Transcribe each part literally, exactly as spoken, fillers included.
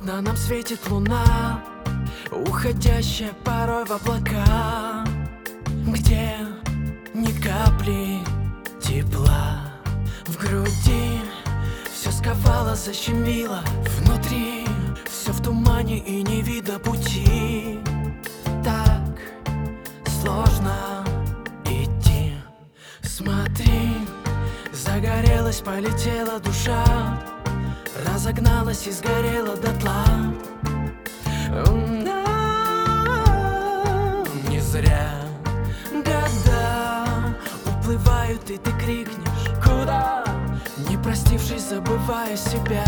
окна нам светит луна, уходящая порой в облака, где ни капли тепла. В груди все сковало, защемило, внутри все в тумане и не видно пути. Так сложно идти. Смотри, загорелась, полетела душа, разогналась и сгорела дотла. Не зря года уплывают, и ты крикнешь: куда? Не простившись, забывая себя.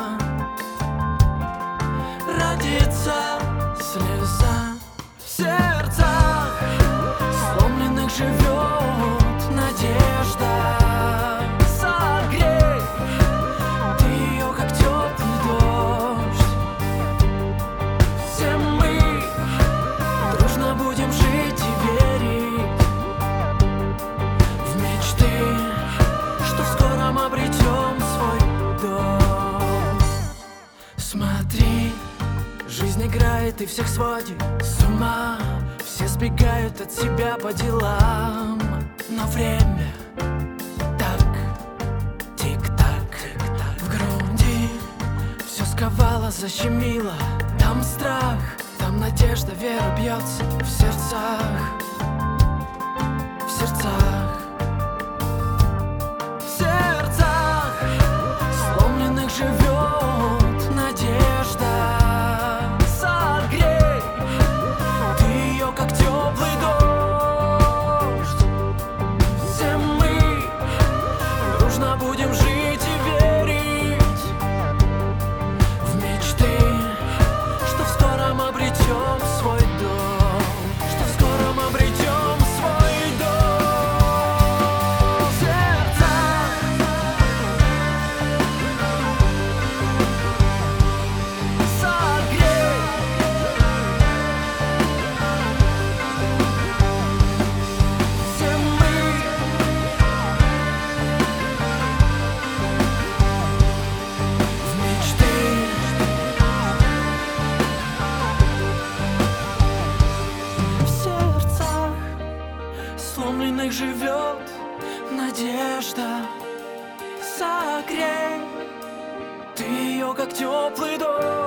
Родится слеза в сердцах сломленных, живет надежда. Согрей ты ее, как теплый дождь. Все мы дружно будем жить и верить в мечты, что в скором обретем свой дом. Смотри, жизнь играет и всех сводит с ума. Все сбегают от себя по делам, но время так, тик-так, в груди все сковало, защемило. Там страх, там надежда, вера бьется в сердцах, в сердцах, в сердцах сломленных живет надежда. Согрей ты ее, как теплый дождь. Все мы дружно будем жить и верить в мечты, что в скором обретем свой дом, что в скором обретем свой дом. В сердцах согрей все мы в мечты. В сердцах сломленных живет надежда. Согрей ты ее, как теплый дождь.